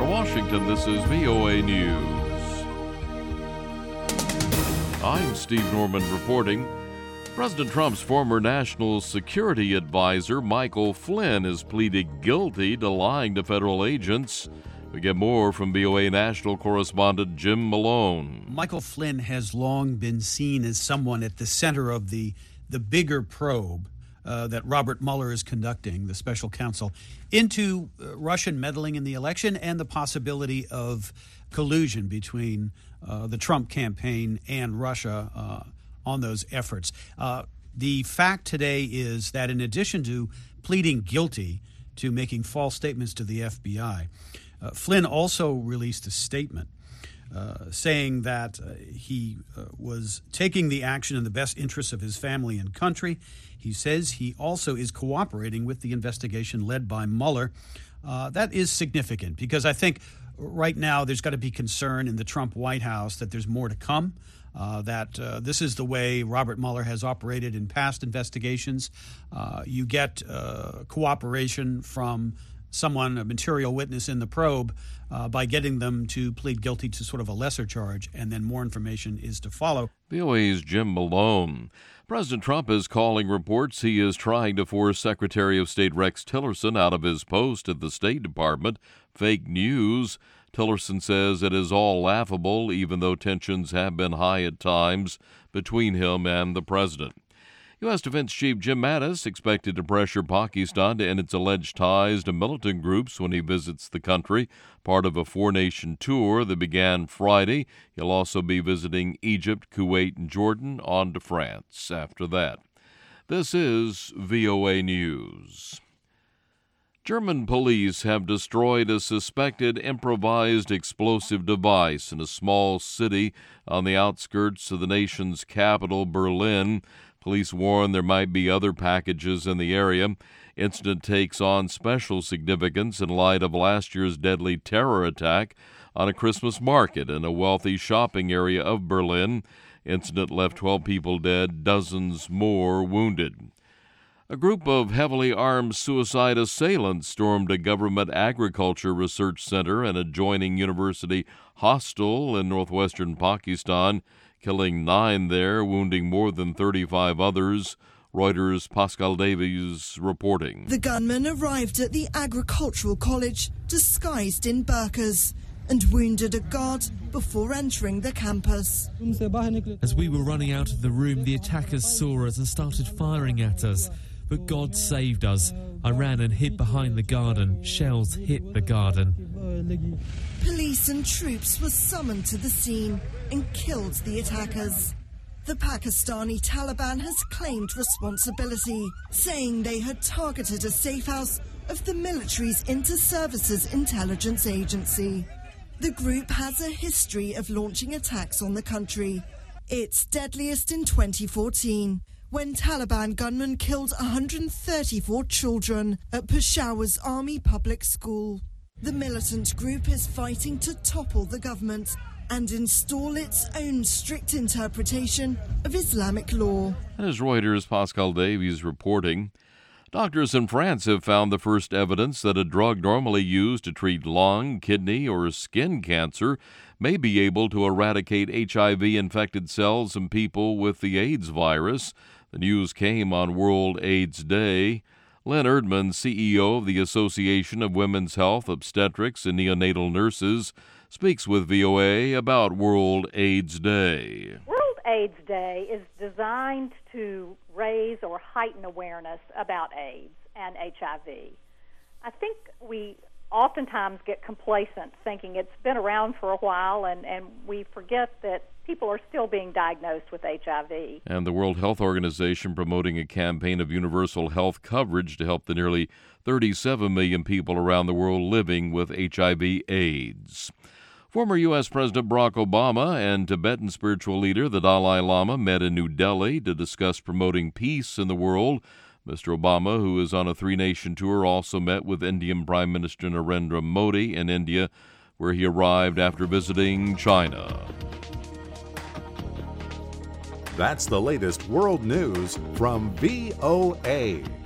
From Washington, this is VOA News. I'm Steve Norman reporting. President Trump's former national security advisor, Michael Flynn, has pleaded guilty to lying to federal agents. We get more from VOA national correspondent Jim Malone. Michael Flynn has long been seen as someone at the center of the bigger probe that Robert Mueller is conducting, the special counsel, into Russian meddling in the election and the possibility of collusion between the Trump campaign and Russia on those efforts. The fact today is that in addition to pleading guilty to making false statements to the FBI, Flynn also released a statement saying that he was taking the action in the best interests of his family and country. He says he also is cooperating with the investigation led by Mueller. That is significant because I think right now there's got to be concern in the Trump White House that there's more to come, that this is the way Robert Mueller has operated in past investigations. You get cooperation from someone, a material witness in the probe, by getting them to plead guilty to sort of a lesser charge, and then more information is to follow. VOA's Jim Malone. President Trump is calling reports he is trying to force Secretary of State Rex Tillerson out of his post at the State Department fake news. Tillerson says it is all laughable, even though tensions have been high at times between him and the president. U.S. Defense Chief Jim Mattis expected to pressure Pakistan to end its alleged ties to militant groups when he visits the country, part of a four-nation tour that began Friday. He'll also be visiting Egypt, Kuwait, and Jordan, on to France after that. This is VOA News. German police have destroyed a suspected improvised explosive device in a small city on the outskirts of the nation's capital, Berlin. Police warn there might be other packages in the area. Incident takes on special significance in light of last year's deadly terror attack on a Christmas market in a wealthy shopping area of Berlin. Incident left 12 people dead, dozens more wounded. A group of heavily armed suicide assailants stormed a government agriculture research center and adjoining university hostel in northwestern Pakistan, killing 9 there, wounding more than 35 others. Reuters' Pascal Davies reporting. The gunmen arrived at the agricultural college disguised in burqas and wounded a guard before entering the campus. As we were running out of the room, the attackers saw us and started firing at us. But God saved us. I ran and hid behind the garden. Shells hit the garden. Police and troops were summoned to the scene and killed the attackers. The Pakistani Taliban has claimed responsibility, saying they had targeted a safe house of the military's Inter-Services Intelligence Agency. The group has a history of launching attacks on the country. Its deadliest in 2014. When Taliban gunmen killed 134 children at Peshawar's Army Public School. The militant group is fighting to topple the government and install its own strict interpretation of Islamic law. As Reuters' Pascal Davies reporting, doctors in France have found the first evidence that a drug normally used to treat lung, kidney, or skin cancer may be able to eradicate HIV-infected cells in people with the AIDS virus. The news came on World AIDS Day. Lynn Erdman, CEO of the Association of Women's Health, Obstetrics, and Neonatal Nurses, speaks with VOA about World AIDS Day. World AIDS Day is designed to raise or heighten awareness about AIDS and HIV. I think we oftentimes get complacent thinking it's been around for a while, and we forget that people are still being diagnosed with HIV. And the World Health Organization promoting a campaign of universal health coverage to help the nearly 37 million people around the world living with HIV/AIDS. Former U.S. President Barack Obama and Tibetan spiritual leader the Dalai Lama met in New Delhi to discuss promoting peace in the world. Mr. Obama, who is on a 3-nation tour, also met with Indian Prime Minister Narendra Modi in India, where he arrived after visiting China. That's the latest world news from VOA.